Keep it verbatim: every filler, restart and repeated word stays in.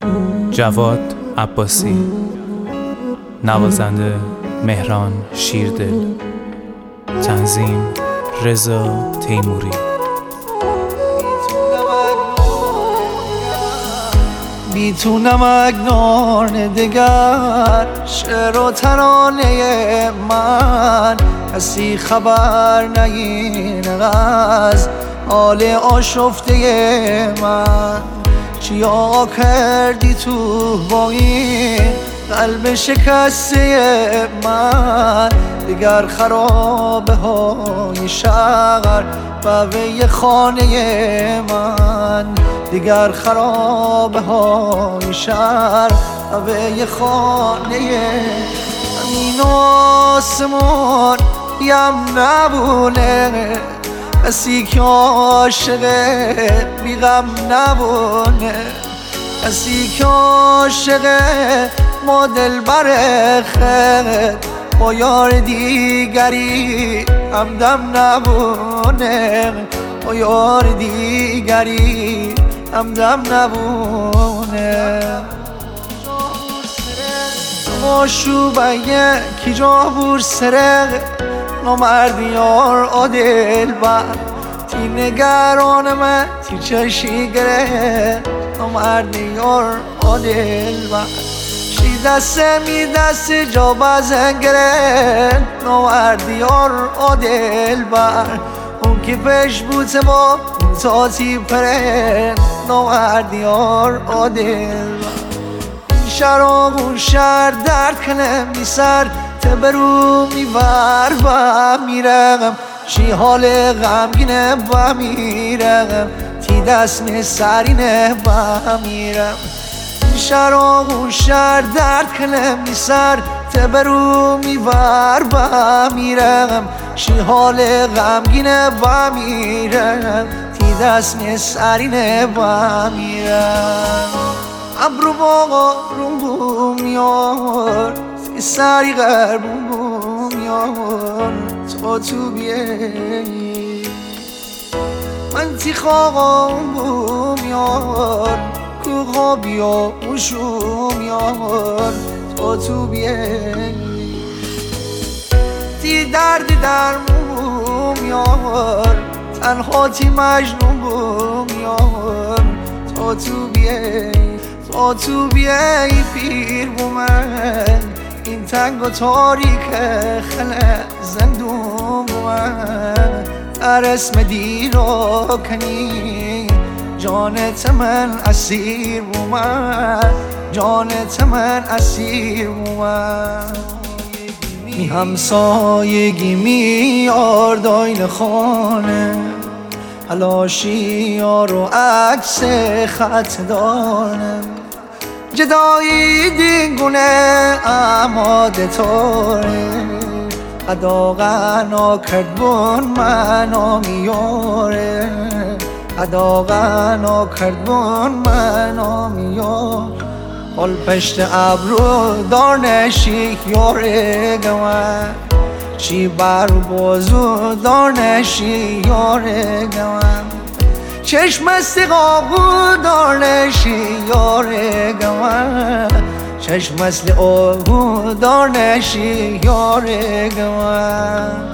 جواد عباسی، نوازنده مهران شیردل، تنظیم رضا تیموری. بی تو نمک نان دگر، شعر و ترانه من کسی خبر نگیره از حال آشفته من. چیا کردی تو با این قلب شکسته من؟ دیگر خرابه های شهر و وی خانه من، دیگر خرابه های شهر و وی خانه همین آسمان یم نبونه، کسی که عاشقه بی غم نبونه، کسی که عاشقه ما دلبر خیر با یار دیگری همدم نبونه، با یار دیگری همدم نبونه. ما شوبه کی جا بور سرق نامردی یار آدل بر تی نگران من تی چشی گره نامردی یار آدل بر شی دست می دست جا بزن گره نامردی یار آدل بر اون که پش بوته با تا تی پره نامردی یار آدل بر این شراب اون شهر درد کنه می سر تبرو میبر و میرم شی حال غمگینه و میرم تی دست می سرینه و میرم این شراب اون شهر درد کنه می سر تبرو میبر و میرم شی حال غمگینه و میرم تی دست می سرینه و میرم. ابرو باقا روم بوم یار سری غربون بوم یار تا تو بیایی من تی خواقم بوم یار کوها بیا موشوم یار تا تو بیایی تی دردی در بوم یار تنها تی مجنون بوم یار تا تو بیایی تا تو بیایی پیر بومن این تنگ و تاریک خلق زندون بومن در اسم دیرا کنی جانت من اسیر بومن جانت من اسیر بومن. می همسایگی می آرداین خانه حلاشی یار و عکس خط دانه جدایی دیگونه اماده تاره ادا غنا کرد بون منو میاره ادا غنا کرد بون منو میاره حال پشت ابرو دارنشی یاره گوان چی بر بازو دارنشی یاره گوان چشم استقاقو دارنشی یاره گوان چشم مثل آهو دارنشی یاره گوان.